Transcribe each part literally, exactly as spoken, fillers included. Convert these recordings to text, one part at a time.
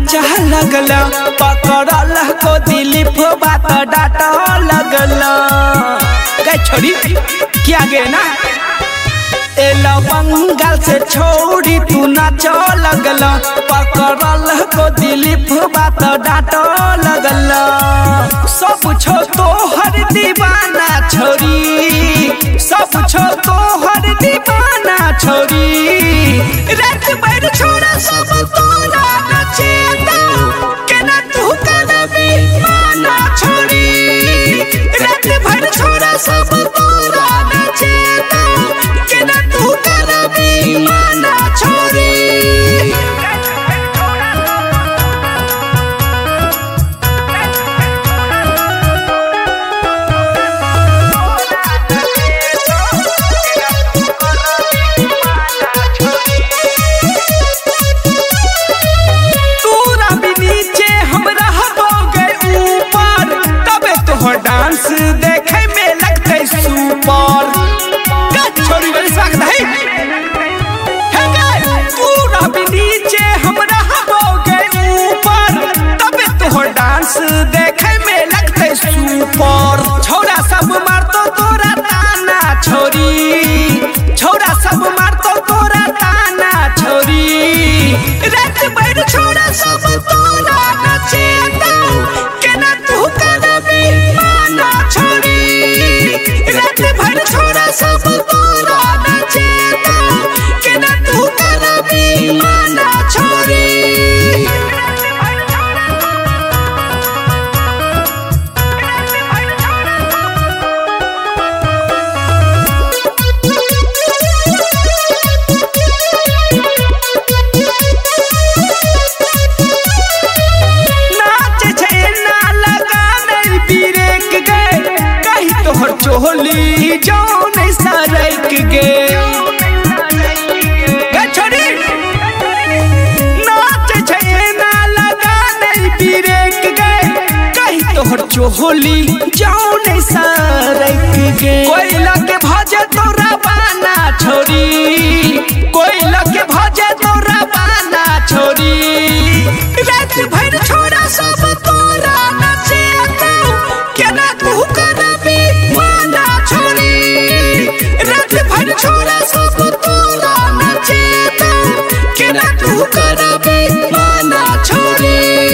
नाचा लगल पकड़ल को दिलीप बात डाटा लगल गए छोड़ी क्या गे ना एला बंगाल से छोड़ी तू नाचा लगल पकड़ल को दिलीप बात डाटा लगल सब छो तो हर दीवाना छोरी सब छो तो हर दीवाना छोरी रात भर छोड़ा सब तोरा नचे के ना तू कदबी माना छोरी रात भर छोड़ा सब तोरा नचे के ना तू कदबी माना छोरी डांस देखे में लगते सुपर छोरी बड़ी स्वागत है पूरा भी नीचे हमरा हो गए ऊपर तबे तो डांस देखे में लगते सुपर छोरा सब मारतो तोरा ताना छोरी छोरा सब मारतो तोरा ताना छोरी रात भर छोरा सब तोरा नचे के ना तू कदबी माना छोरी रात भर छोरा सब तोरा नचे के ना तू कदबी माना छोरी चोली जौन सरक गे छोड़ी नाच छेना लगा नहीं बिरेक गे कहीं तोहर चोली जौन सरक गे कोई लगे भजे तोरा बाना छोरी कोई लगे भजे तोरा बाना छोरी रात भर छोड़ा सब तोरा नचे के ना तू कदबी माना छोरी रात भर छोड़ा सब तोरा नचे के ना तू कदबी माना छोरी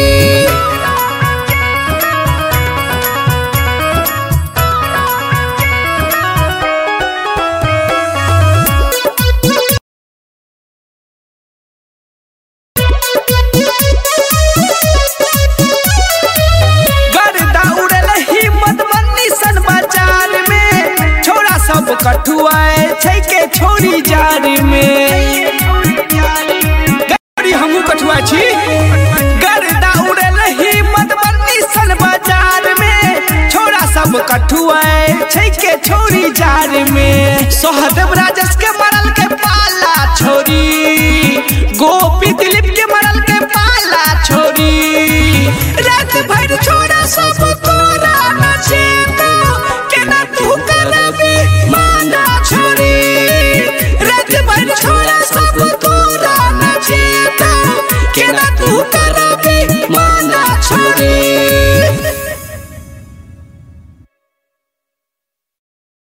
कठुआए छै के छोरी जार में गरी हमहु कठुआ छी गर्दा उड़ल ही मधुबनी सन बाजार में छोरा सब कठुआए छै के छोरी जार में सोहदेव राजेश के मरल के पाला छोरी गोपी दिलीप के मरल के पाला छोरी रात भर छोरा सब